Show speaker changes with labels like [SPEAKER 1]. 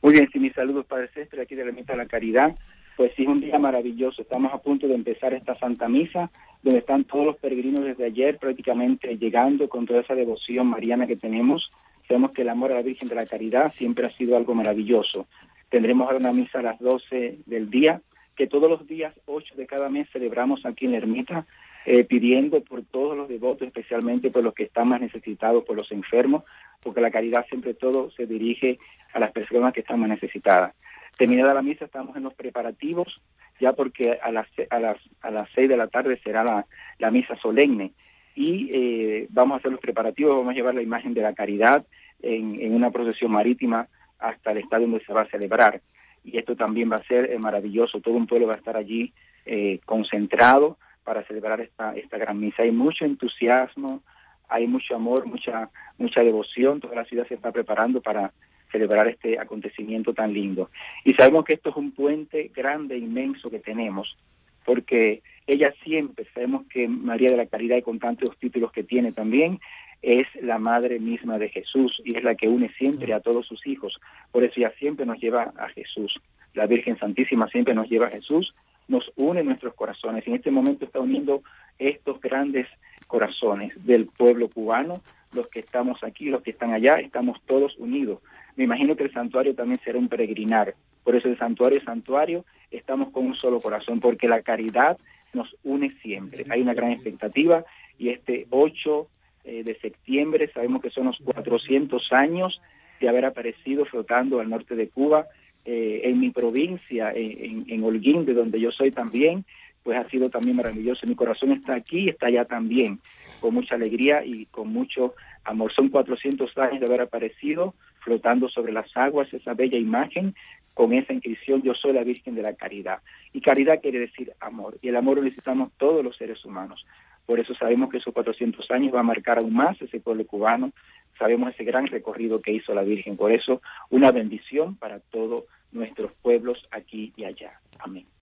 [SPEAKER 1] Muy bien, sí, mis saludos, Padre César, aquí de la Ermita de la Caridad. Pues sí, es un día maravilloso. Estamos a punto de empezar esta Santa Misa, donde están todos los peregrinos desde ayer prácticamente llegando con toda esa devoción mariana que tenemos. Sabemos que el amor a la Virgen de la Caridad siempre ha sido algo maravilloso. Tendremos ahora una misa a las 12 del día, que todos los días 8 de cada mes celebramos aquí en la ermita, pidiendo por todos los devotos, especialmente por los que están más necesitados, por los enfermos, porque la caridad siempre todo se dirige a las personas que están más necesitadas. Terminada la misa, estamos en los preparativos, ya porque a las 6 de la tarde será la misa solemne, y vamos a hacer los preparativos, vamos a llevar la imagen de la caridad en una procesión marítima hasta el estadio donde se va a celebrar. Y esto también va a ser maravilloso, todo un pueblo va a estar allí concentrado para celebrar esta gran misa. Hay mucho entusiasmo, hay mucho amor, mucha devoción, toda la ciudad se está preparando para celebrar este acontecimiento tan lindo. Y sabemos que esto es un puente grande, inmenso que tenemos, porque ella siempre, sabemos que María de la Caridad, y con tantos títulos que tiene también, es la madre misma de Jesús y es la que une siempre a todos sus hijos. Por eso ella siempre nos lleva a Jesús. La Virgen Santísima siempre nos lleva a Jesús, nos une en nuestros corazones. Y en este momento está uniendo estos grandes corazones del pueblo cubano, los que estamos aquí, los que están allá, estamos todos unidos. Me imagino que el santuario también será un peregrinar. Por eso el santuario, estamos con un solo corazón, porque la caridad nos une siempre. Hay una gran expectativa y este 8 de septiembre sabemos que son los 400 años de haber aparecido flotando al norte de Cuba, en mi provincia, en Holguín, de donde yo soy también, pues ha sido también maravilloso. Mi corazón está aquí, está allá también, con mucha alegría y con mucho amor. Son 400 años de haber aparecido, flotando sobre las aguas, esa bella imagen, con esa inscripción, yo soy la Virgen de la Caridad. Y caridad quiere decir amor, y el amor lo necesitamos todos los seres humanos. Por eso sabemos que esos 400 años va a marcar aún más ese pueblo cubano, sabemos ese gran recorrido que hizo la Virgen. Por eso, una bendición para todos nuestros pueblos aquí y allá. Amén.